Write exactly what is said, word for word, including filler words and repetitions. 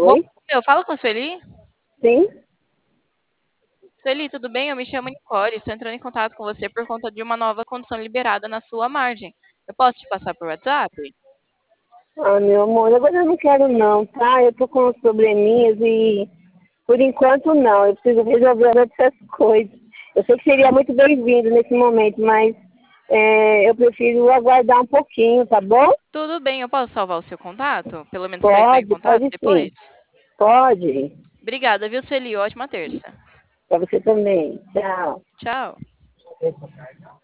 Bom, Oi? eu falo com a Sueli. Sim? Sueli, tudo bem? Eu me chamo Nicole, estou entrando em contato com você por conta de uma nova condição liberada na sua margem. Eu posso te passar por WhatsApp? Ah, meu amor, agora eu não quero não, tá? Eu tô com uns probleminhas e por enquanto não. Eu preciso resolver outras coisas. Eu sei que seria muito bem-vindo nesse momento, mas é, eu prefiro aguardar um pouquinho, tá bom? Tudo bem, eu posso salvar o seu contato? Pelo menos para entrar em Pode, contato pode depois? sim. Pode. Obrigada, viu, Sueli? Ótima terça. Pra você também. Tchau. Tchau.